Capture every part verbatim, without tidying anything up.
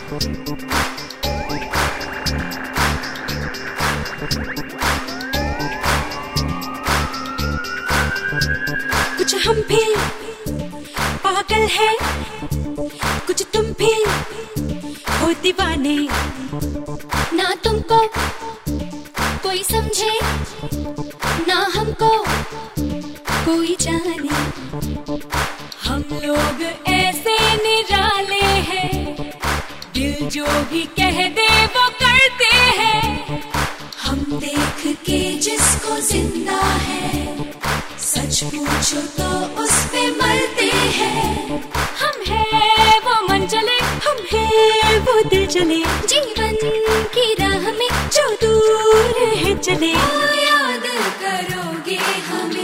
कुछ हम भी पागल है, कुछ तुम भी हो दीवाने। ना तुमको कोई समझे, ना हमको कोई जाने। हम लोग ऐसे निराले हैं, दिल जो भी कह दे वो करते हैं। हम देख के जिसको जिंदा है, सच पूछो तो उस पे मरते हैं। हम है वो मन चले, हम है वो दिल चले, जीवन की राह में जो दूर है चले। याद करोगे हमें।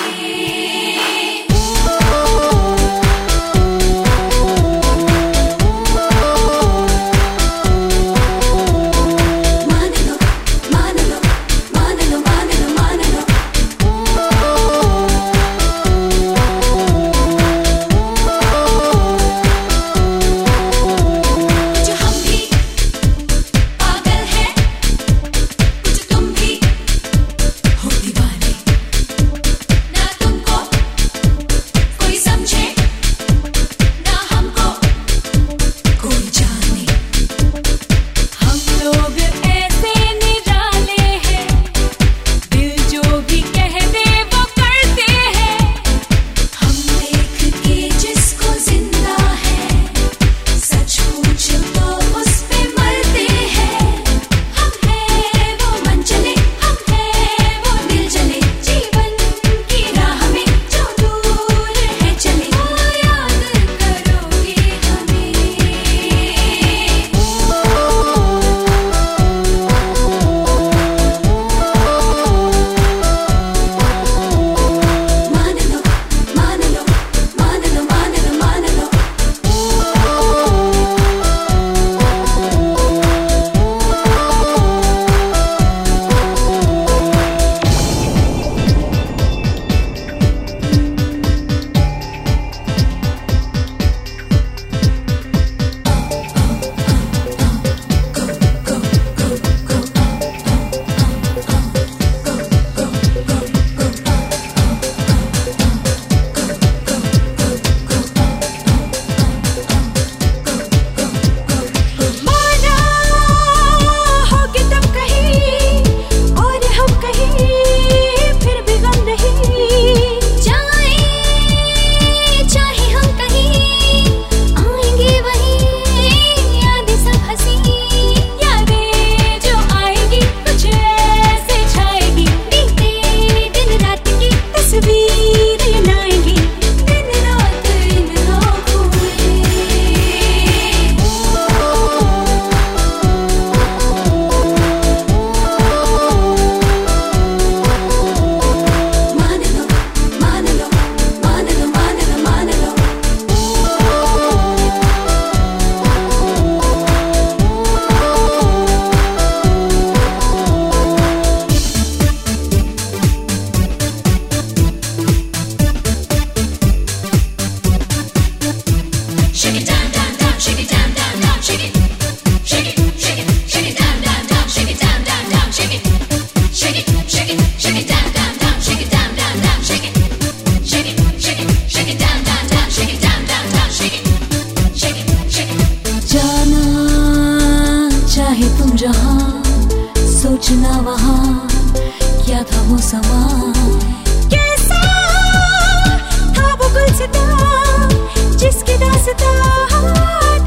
सोचना वहाँ क्या था वो समा, कैसा था वो गुलसिता जिसकी दास्तां